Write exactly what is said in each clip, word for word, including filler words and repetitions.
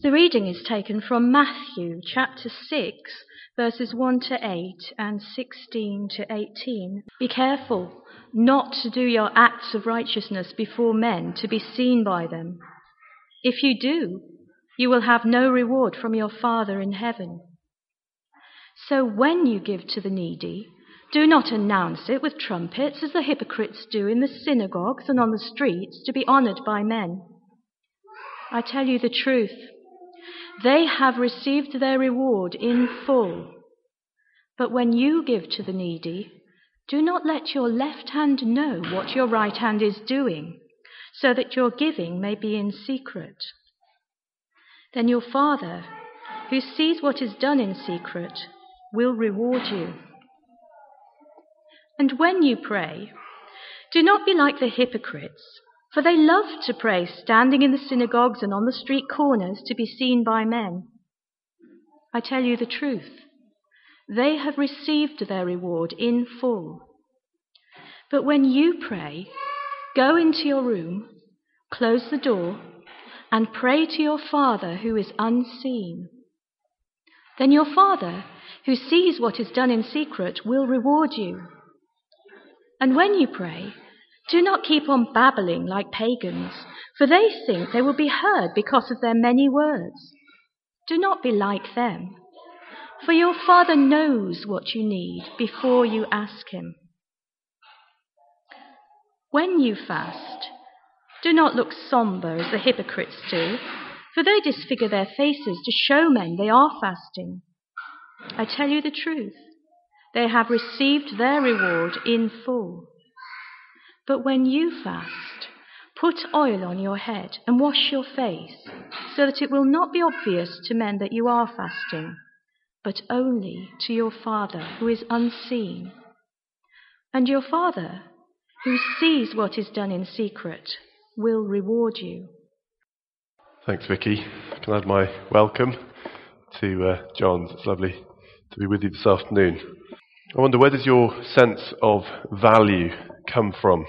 The reading is taken from Matthew chapter six, verses one to eight and sixteen to eighteen. Be careful not to do your acts of righteousness before men to be seen by them. If you do, you will have no reward from your Father in heaven. So when you give to the needy, do not announce it with trumpets as the hypocrites do in the synagogues and on the streets to be honored by men. I tell you the truth, they have received their reward in full. But when you give to the needy, do not let your left hand know what your right hand is doing, so that your giving may be in secret. Then your Father, who sees what is done in secret, will reward you. And when you pray, do not be like the hypocrites, for they love to pray standing in the synagogues and on the street corners to be seen by men. I tell you the truth, they have received their reward in full. But when you pray, go into your room, close the door, and pray to your Father who is unseen. Then your Father, who sees what is done in secret, will reward you. And when you pray, do not keep on babbling like pagans, for they think they will be heard because of their many words. Do not be like them, for your Father knows what you need before you ask him. When you fast, do not look somber as the hypocrites do, for they disfigure their faces to show men they are fasting. I tell you the truth, they have received their reward in full. But when you fast, put oil on your head and wash your face, so that it will not be obvious to men that you are fasting, but only to your Father who is unseen. And your Father, who sees what is done in secret, will reward you. Thanks, Vicky. Can I add my welcome to uh, John's? It's lovely to be with you this afternoon. I wonder, where does your sense of value come from?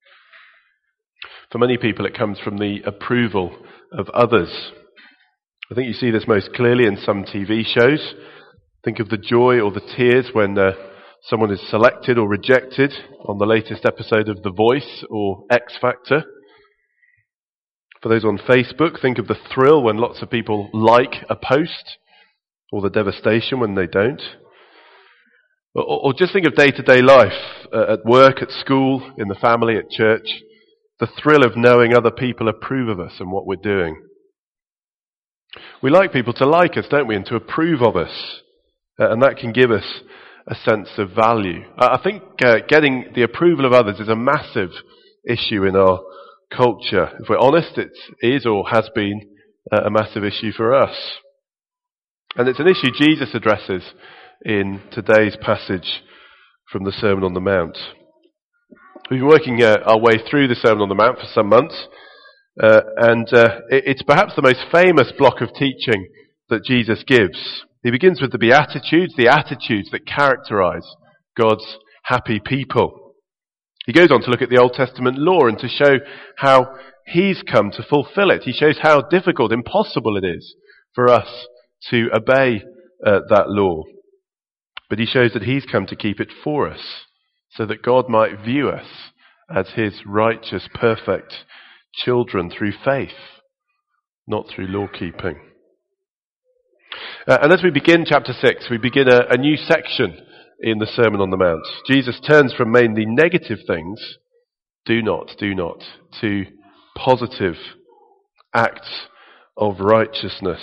For many people, it comes from the approval of others. I think you see this most clearly in some T V shows. Think of the joy or the tears when uh, someone is selected or rejected on the latest episode of The Voice or X Factor. For those on Facebook, think of the thrill when lots of people like a post, or the devastation when they don't. Or, or just think of day-to-day life, uh, at work, at school, in the family, at church. The thrill of knowing other people approve of us and what we're doing. We like people to like us, don't we, and to approve of us. Uh, and that can give us a sense of value. I think uh, getting the approval of others is a massive issue in our culture. If we're honest, it is or has been uh, a massive issue for us. And it's an issue Jesus addresses in today's passage from the Sermon on the Mount. We've been working uh, our way through the Sermon on the Mount for some months, uh, and uh, it, it's perhaps the most famous block of teaching that Jesus gives. He begins with the Beatitudes, the attitudes that characterize God's happy people. He goes on to look at the Old Testament law and to show how he's come to fulfill it. He shows how difficult, impossible it is for us to obey uh, that law. But he shows that he's come to keep it for us, so that God might view us as his righteous, perfect children through faith, not through law-keeping. Uh, and as we begin chapter six, we begin a, a new section in the Sermon on the Mount. Jesus turns from mainly negative things, do not, do not, to positive acts of righteousness.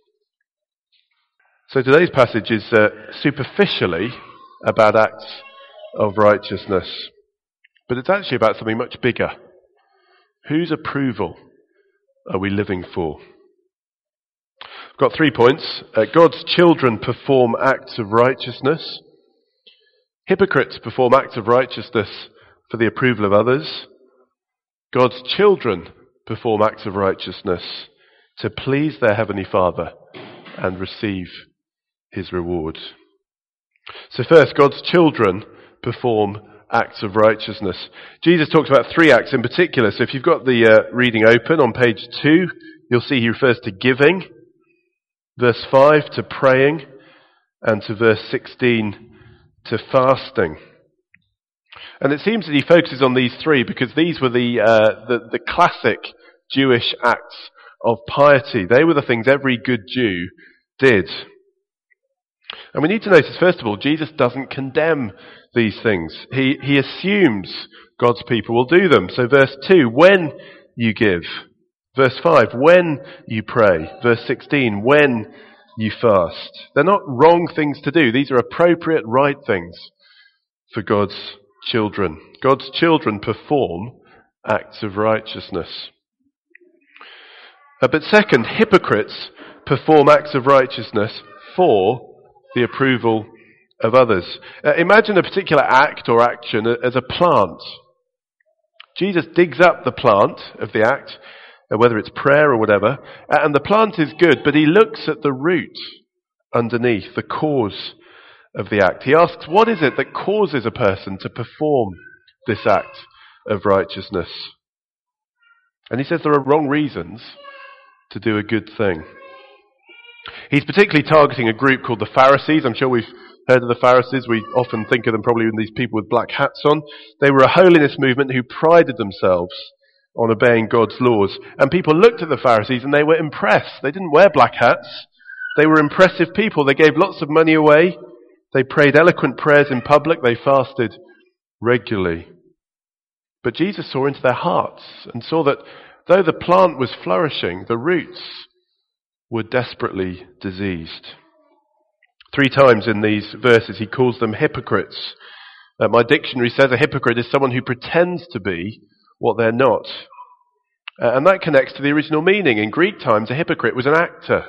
So today's passage is uh, superficially about acts of righteousness, but it's actually about something much bigger. Whose approval are we living for? I've got three points. Uh, God's children perform acts of righteousness. Hypocrites perform acts of righteousness for the approval of others. God's children perform acts of righteousness to please their Heavenly Father and receive his reward. So first, God's children perform acts of righteousness. Jesus talks about three acts in particular. So if you've got the uh, reading open on page two, you'll see he refers to giving, verse five to praying, and to verse sixteen to fasting. And it seems that he focuses on these three because these were the, uh, the, the classic Jewish acts of piety. They were the things every good Jew did. And we need to notice, first of all, Jesus doesn't condemn these things. He, he assumes God's people will do them. So verse two, when you give. Verse five, when you pray. Verse sixteen, when you fast. They're not wrong things to do. These are appropriate, right things for God's children. God's children perform acts of righteousness. Uh, but second, hypocrites perform acts of righteousness for the approval of others. Uh, imagine a particular act or action as a plant. Jesus digs up the plant of the act, uh, whether it's prayer or whatever, uh, and the plant is good, but he looks at the root underneath, the cause of the act. He asks, what is it that causes a person to perform this act of righteousness? And he says there are wrong reasons to do a good thing. He's particularly targeting a group called the Pharisees. I'm sure we've heard of the Pharisees. We often think of them probably with these people with black hats on. They were a holiness movement who prided themselves on obeying God's laws. And people looked at the Pharisees and they were impressed. They didn't wear black hats. They were impressive people. They gave lots of money away. They prayed eloquent prayers in public. They fasted regularly. But Jesus saw into their hearts and saw that though the plant was flourishing, the roots were desperately diseased. Three times in these verses he calls them hypocrites. Uh, my dictionary says a hypocrite is someone who pretends to be what they're not. Uh, and that connects to the original meaning. In Greek times, a hypocrite was an actor.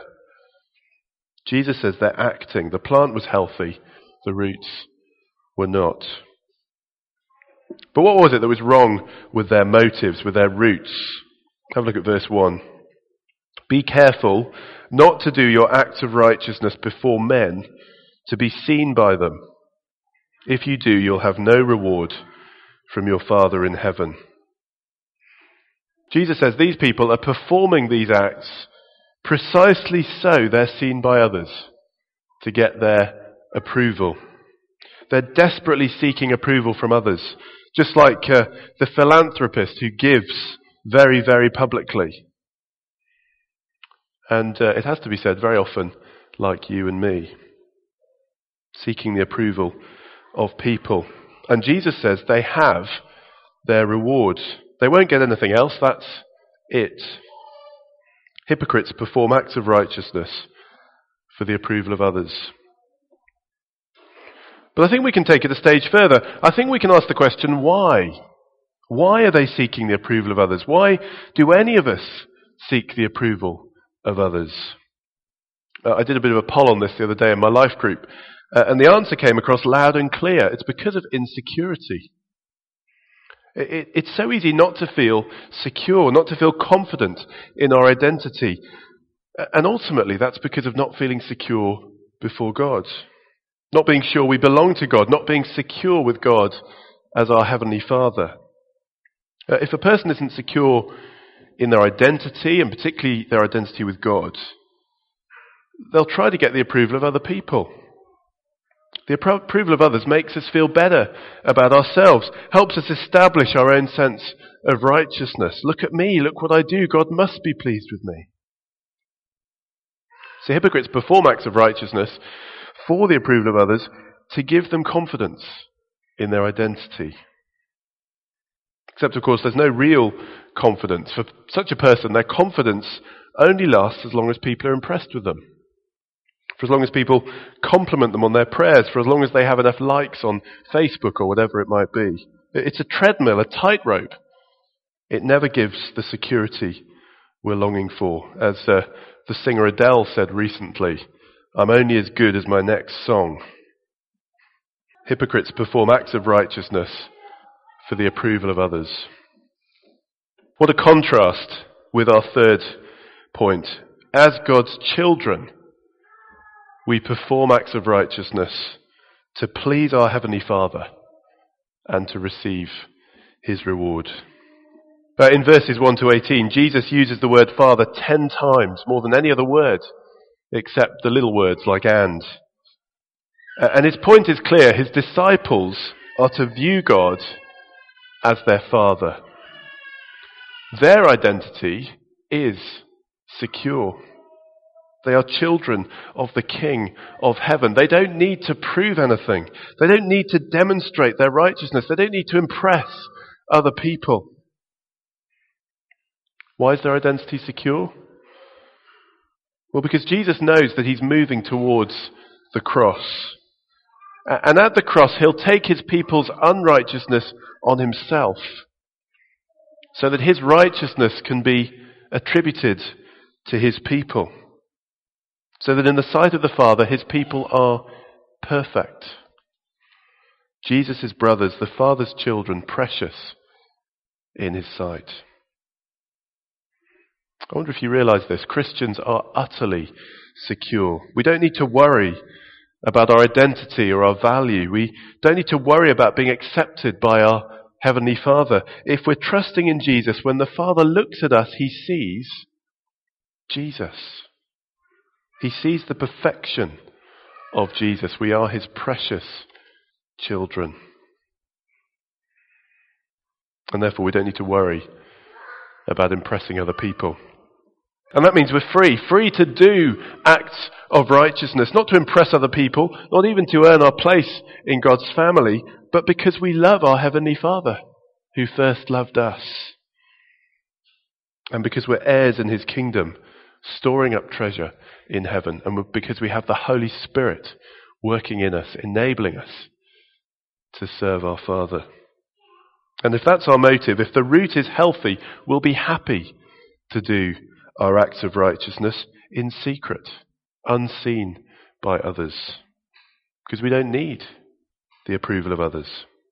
Jesus says they're acting. The plant was healthy, the roots were not. But what was it that was wrong with their motives, with their roots? Have a look at verse one. Be careful not to do your acts of righteousness before men to be seen by them. If you do, you'll have no reward from your Father in heaven. Jesus says these people are performing these acts precisely so they're seen by others to get their approval. They're desperately seeking approval from others, just like uh, the philanthropist who gives very, very publicly. And uh, it has to be said very often, like you and me, seeking the approval of people. And Jesus says they have their reward. They won't get anything else, that's it. Hypocrites perform acts of righteousness for the approval of others. But I think we can take it a stage further. I think we can ask the question, why? Why are they seeking the approval of others? Why do any of us seek the approval of others? Uh, I did a bit of a poll on this the other day in my life group, uh, and the answer came across loud and clear. It's because of insecurity. It, it, it's so easy not to feel secure, not to feel confident in our identity. And ultimately, that's because of not feeling secure before God. Not being sure we belong to God, not being secure with God as our Heavenly Father. Uh, if a person isn't secure in their identity, and particularly their identity with God, they'll try to get the approval of other people. The appro- approval of others makes us feel better about ourselves, helps us establish our own sense of righteousness. Look at me, look what I do, God must be pleased with me. So hypocrites perform acts of righteousness for the approval of others to give them confidence in their identity. Except, of course, there's no real confidence. For such a person, their confidence only lasts as long as people are impressed with them. For as long as people compliment them on their prayers, for as long as they have enough likes on Facebook or whatever it might be. It's a treadmill, a tightrope. It never gives the security we're longing for. As uh, the singer Adele said recently, I'm only as good as my next song. Hypocrites perform acts of righteousness for the approval of others. What a contrast with our third point. As God's children, we perform acts of righteousness to please our Heavenly Father and to receive His reward. Uh, in verses one to eighteen, Jesus uses the word Father ten times, more than any other word except the little words like and. Uh, and his point is clear. His disciples are to view God as their Father. Their identity is secure. They are children of the King of heaven. They don't need to prove anything. They don't need to demonstrate their righteousness. They don't need to impress other people. Why is their identity secure? Well, because Jesus knows that he's moving towards the cross. And at the cross, he'll take his people's unrighteousness on himself, so that his righteousness can be attributed to his people. So that in the sight of the Father, his people are perfect. Jesus' brothers, the Father's children, precious in his sight. I wonder if you realise this. Christians are utterly secure. We don't need to worry about our identity or our value. We don't need to worry about being accepted by our Heavenly Father. If we're trusting in Jesus, when the Father looks at us, he sees Jesus. He sees the perfection of Jesus. We are his precious children. And therefore we don't need to worry about impressing other people. And that means we're free, free to do acts of righteousness, not to impress other people, not even to earn our place in God's family, but because we love our Heavenly Father, who first loved us. And because we're heirs in his kingdom, storing up treasure in heaven, and because we have the Holy Spirit working in us, enabling us to serve our Father. And if that's our motive, if the root is healthy, we'll be happy to do our acts of righteousness in secret, unseen by others, because we don't need the approval of others.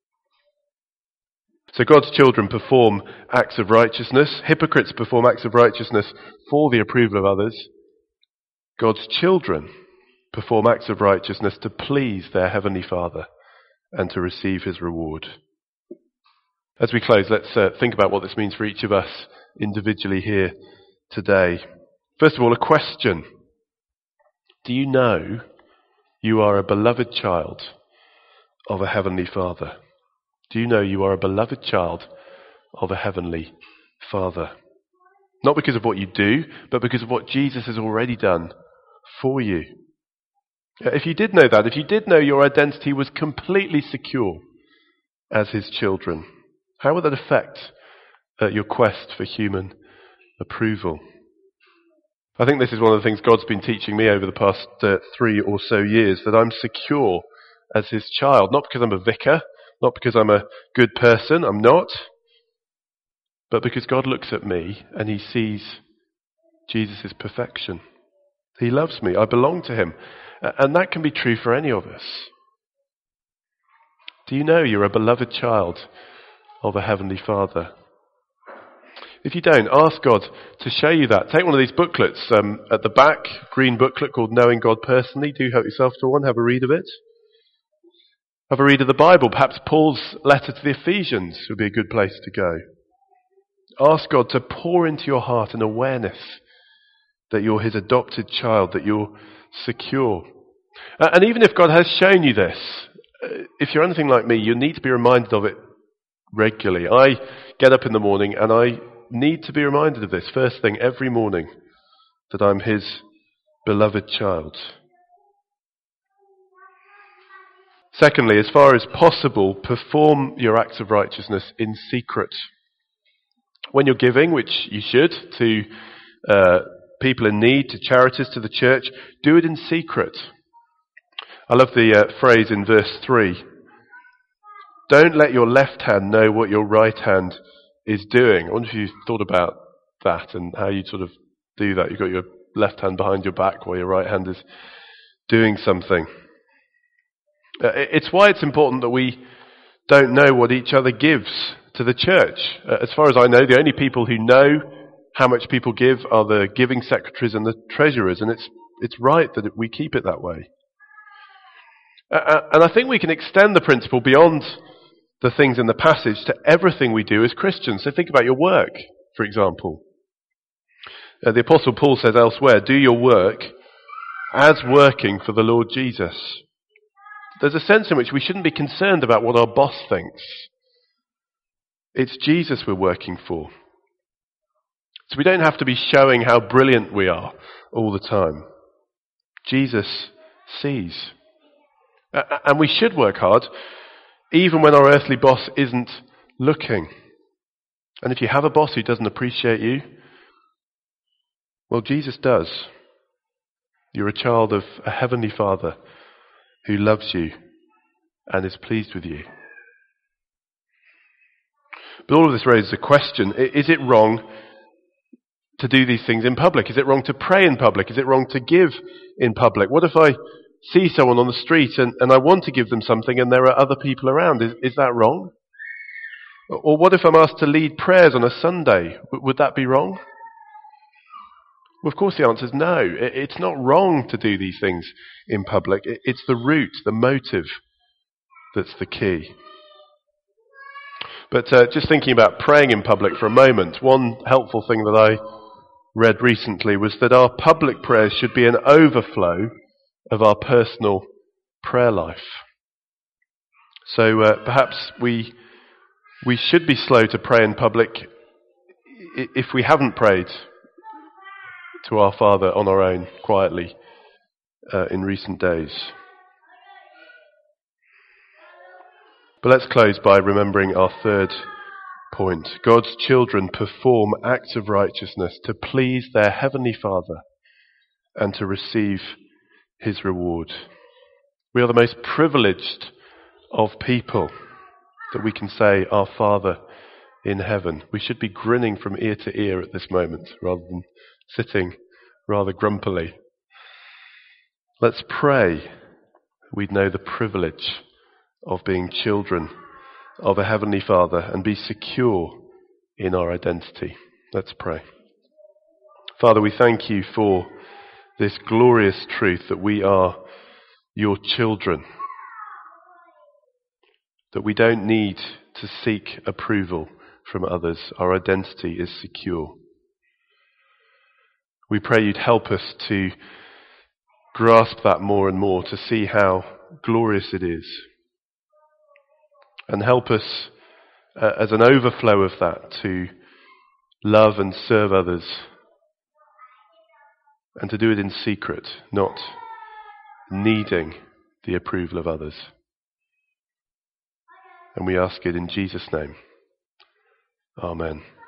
So God's children perform acts of righteousness. Hypocrites perform acts of righteousness for the approval of others. God's children perform acts of righteousness to please their Heavenly Father and to receive his reward. As we close, let's uh, think about what this means for each of us individually here today. First of all, a question. Do you know you are a beloved child of a Heavenly Father? Do you know you are a beloved child of a Heavenly Father? Not because of what you do, but because of what Jesus has already done for you. If you did know that, if you did know your identity was completely secure as his children, how would that affect uh, your quest for human approval? I think this is one of the things God's been teaching me over the past uh, three or so years, that I'm secure as his child, not because I'm a vicar, not because I'm a good person, I'm not, but because God looks at me and he sees Jesus' perfection. He loves me, I belong to him, and that can be true for any of us. Do you know you're a beloved child of a Heavenly Father? If you don't, ask God to show you that. Take one of these booklets um, at the back, green booklet called Knowing God Personally. Do help yourself to one, have a read of it. Have a read of the Bible. Perhaps Paul's letter to the Ephesians would be a good place to go. Ask God to pour into your heart an awareness that you're his adopted child, that you're secure. Uh, and even if God has shown you this, uh, if you're anything like me, you need to be reminded of it regularly. I get up in the morning and I need to be reminded of this first thing every morning, that I'm his beloved child. Secondly, as far as possible, perform your acts of righteousness in secret. When you're giving, which you should, to uh, people in need, to charities, to the church, do it in secret. I love the uh, phrase in verse three. Don't let your left hand know what your right hand is doing. I wonder if you thought about that and how you sort of do that. You've got your left hand behind your back while your right hand is doing something. Uh, it's why it's important that we don't know what each other gives to the church. Uh, as far as I know, the only people who know how much people give are the giving secretaries and the treasurers, and it's it's right that it, we keep it that way. Uh, and I think we can extend the principle beyond the things in the passage to everything we do as Christians. So think about your work, for example. Uh, the Apostle Paul says elsewhere, do your work as working for the Lord Jesus. There's a sense in which we shouldn't be concerned about what our boss thinks. It's Jesus we're working for. So we don't have to be showing how brilliant we are all the time. Jesus sees. And we should work hard, even when our earthly boss isn't looking. And if you have a boss who doesn't appreciate you, well, Jesus does. You're a child of a heavenly Father who loves you and is pleased with you. But all of this raises a question. Is it wrong to do these things in public? Is it wrong to pray in public? Is it wrong to give in public? What if I see someone on the street and, and I want to give them something and there are other people around? Is, is that wrong? Or what if I'm asked to lead prayers on a Sunday? W- would that be wrong? Well, of course the answer is no. It, it's not wrong to do these things in public. It, it's the root, the motive that's the key. But uh, just thinking about praying in public for a moment, one helpful thing that I read recently was that our public prayers should be an overflow of our personal prayer life. So uh, perhaps we we should be slow to pray in public if we haven't prayed to our Father on our own quietly uh, in recent days. But let's close by remembering our third point. God's children perform acts of righteousness to please their heavenly Father and to receive his reward. We are the most privileged of people that we can say, our Father in heaven. We should be grinning from ear to ear at this moment rather than sitting rather grumpily. Let's pray we'd know the privilege of being children of a heavenly Father and be secure in our identity. Let's pray. Father, we thank you for this glorious truth that we are your children, that we don't need to seek approval from others. Our identity is secure. We pray you'd help us to grasp that more and more, to see how glorious it is. And help us, uh, as an overflow of that, to love and serve others. And to do it in secret, not needing the approval of others. And we ask it in Jesus' name. Amen.